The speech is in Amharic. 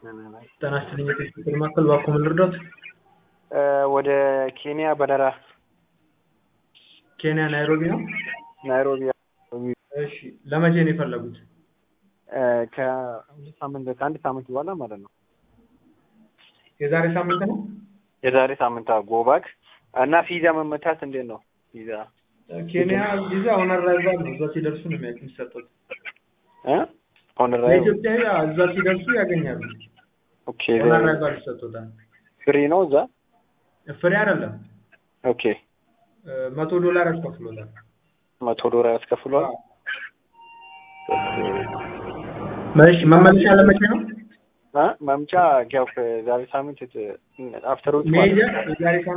ጤና ይስጥልኝ የቴክኒክ ማዕከል ባኮ ምን ልርዳዎት? ወደ ኬንያ በረራ ኬንያ ናይሮቢ ነው? ናይሮቢ። እሺ ለመቼ ነው የፈለጉት? ከአንድ ሳምንት በኋላ ማለት ነው። የዛሬ ሳምንት ነው? የዛሬ ሳምንት ጎባክ እና ቪዛ መመታት እንዴት ነው? ቪዛ ኬንያ ቪዛ ኦን አራይቫል ነው። እዛ ሲደርሱ ነው የሚሰጡት። ኦን አራይቫል ኢትዮጵያዊ እዛ ሲደርሱ ያገኛሉ። ኦኬ። ኦን አራይቫል ይሰጡታል። ፍሪ ነው እዛ? ፍሪ አይደለም። ኦኬ። $100 ያስከፍሉታል። $100 ያስከፍሏል። መቼ መመለሻ ለመቼ ነው? መምጫ ያው ዛሬ ሳምንት አፍተር ዊክ ሜጃ ዛሬ